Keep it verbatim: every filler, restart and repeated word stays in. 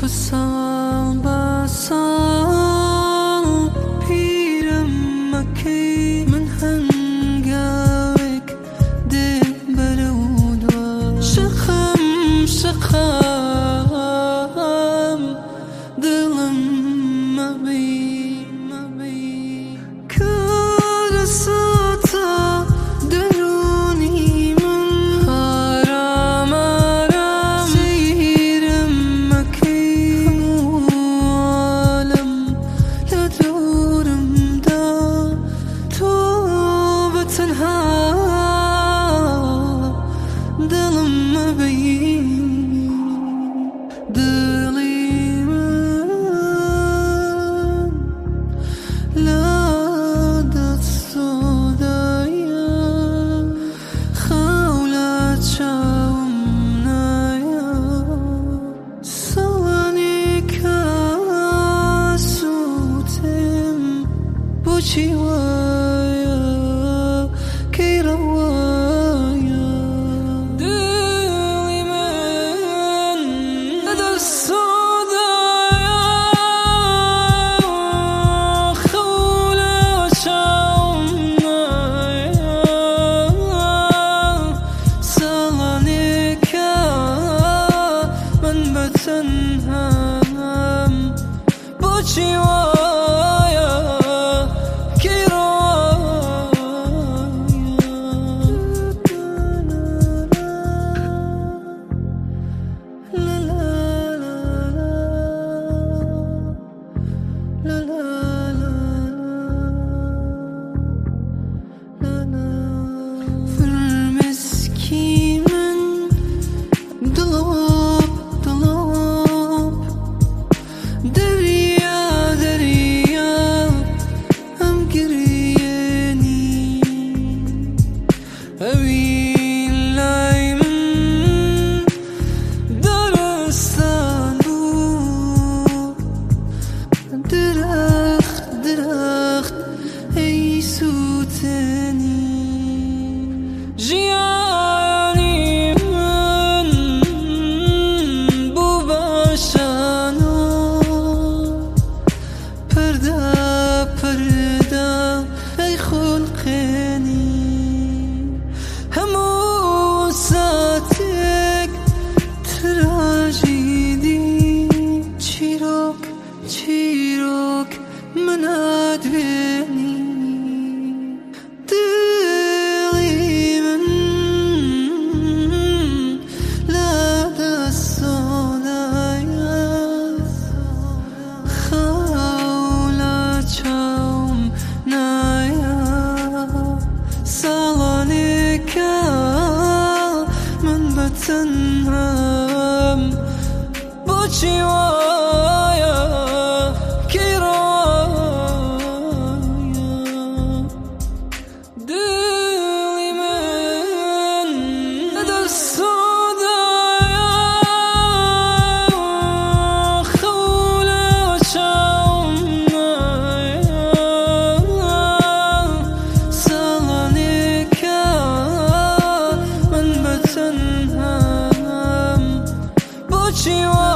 سال به سال پیرم مکی من هنگاوک دل برود و شخم شخم دلم مبی مبی کار ساتا درونی من آرام آرام سیرم مکی عالم لدورم دا تو بتنها دلم مبی دلی من لادت سودایا خولت شاوم نایا سوانی که سوتم بوچی وایا کی روایا دلی من لادت سودایا خولت شاوم نایا سوانی که من بتنهم بوچی وایا کی فرمسکی من دلاب دلاب دریا دریا هم گریانی اوین لای من درستان بود درخت درخت ای سوتنی جیانی من بو باشانو پرده پرده ای خلقنی همو ساتک تراژیدی چیروک چیروک من ادوینی دلی من لادت سودایا خولت شاوم نایا سالانی که من بتنهم بوچی وایا کی روایا دلی من لادت سودایا خولت شاوم نایا سالانی که من بتنهم بوچی وایا